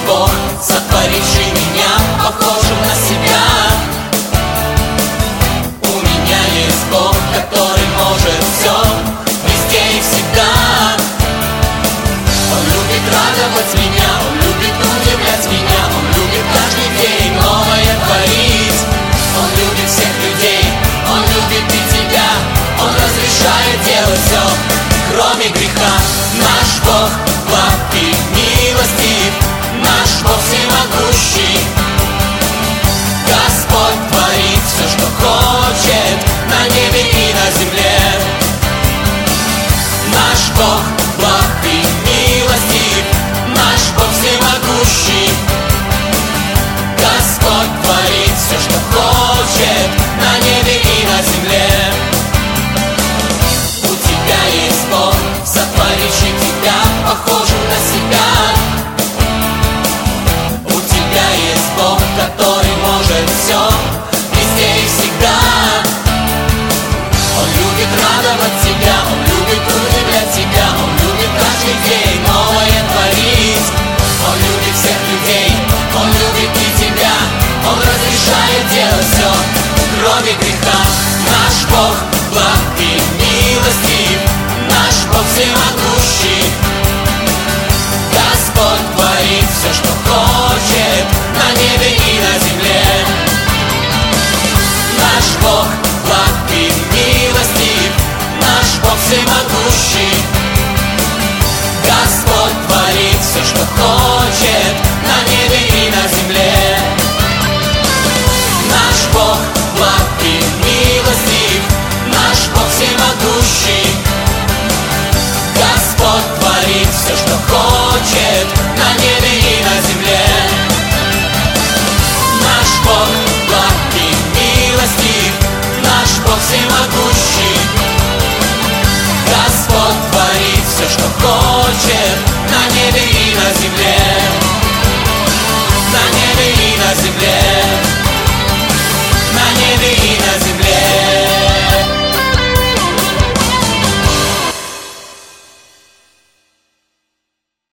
Бог, сотворивший меня похожим на себя. У меня есть Бог, который может все, везде и всегда. Он любит радовать меня, Он любит удивлять меня, Он любит каждый день новое творить. Он любит всех людей, Он любит и тебя, Он разрешает делать все, кроме греха. Наш Бог благ и милостив, наш Бог всемогущий. Господь творит все, что хочет, на небе и на земле. Наш Бог благ и милостив, наш Бог всемогущий. Господь творит все, что хочет, на небе и на земле. У тебя есть Бог, сотворивший тебя похожим на себя. У тебя есть Бог, который может все, везде и всегда. Он любит радовать тебя, Он любит удивлять тебя, Он любит каждый день новое творить. Он любит всех людей, Он любит и тебя, Он разрешает делать все, кроме греха. Наш Бог благ и милостив, наш Бог всемогущий. Господь творит все, что хочет, на небе и на земле. Наш Бог благ и милостив, наш Бог всемогущий. Господь творит все, что хочет, на небе и на земле. Наш Бог благ и милостив, наш Бог всемогущий. Господь творит все, что хочет, на небе и на земле. Наш Бог благ и милостив, наш Бог всемогущий. Господь творит все, что хочет, на небе и на земле. На небе и на земле. На небе и на земле.